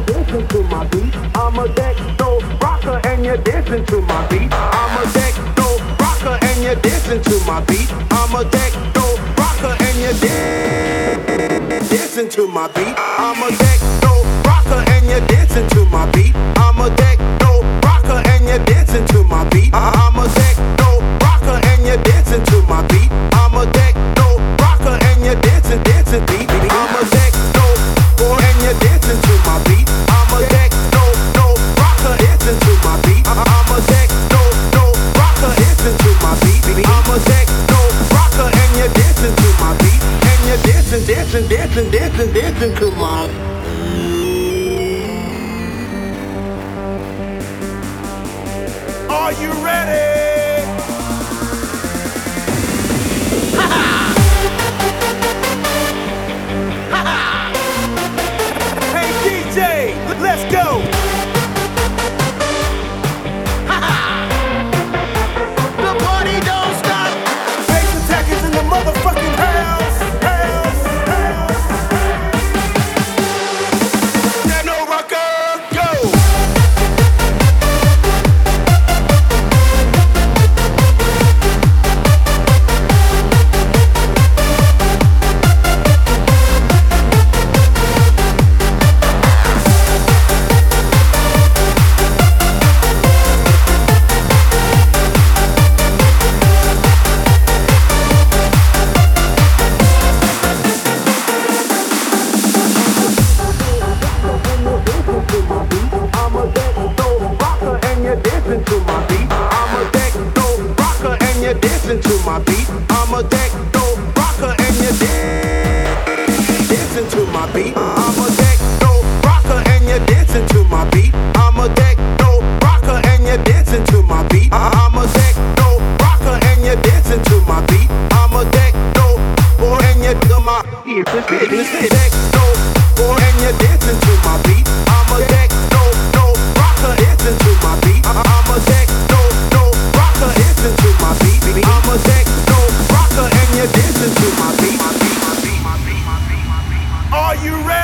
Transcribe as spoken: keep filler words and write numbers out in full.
dancing to my beat. I'm a techno rocker and you're dancing to my beat. I'm a techno rocker and you're dancing to my beat. I'm a techno rocker and you're dancing to my beat. I'm a techno rocker and you're dancing to my beat. I'm a techno rocker and you're dancing to my beat. I'm a techno rocker and you're dancing to my beat. I'm a techno rocker and you're dancing, dancing beat. I'm a techno and you're dancing to my beat. I'm a techno no rocker dancing to my beat. I'm a techno no rocker dancing to my beat. I'm a techno rocker and you're dancing to my beat. And you're dancing, dancing, dancing, dancing, dancing to my. Are you ready? Let's go! The party don't stop! Bass attack is in the motherfucking house! House! House! Techno rocker, go! Dancing to my beat. I'm a techno rocker and you're dancing to my beat. I'm a techno rocker and you're dancing to my beat. I'm a techno rocker and you're dancing to my beat. I'm a techno rocker and you're dancing to my beat. I'm a techno and you're to my business. Techno and you're dancing to my beat. I'm a techno no rocker dancing to my beat. I'm a techno no rocker dancing to my beat. I'm a techno rocker and you're dancing to my beat. Are you ready?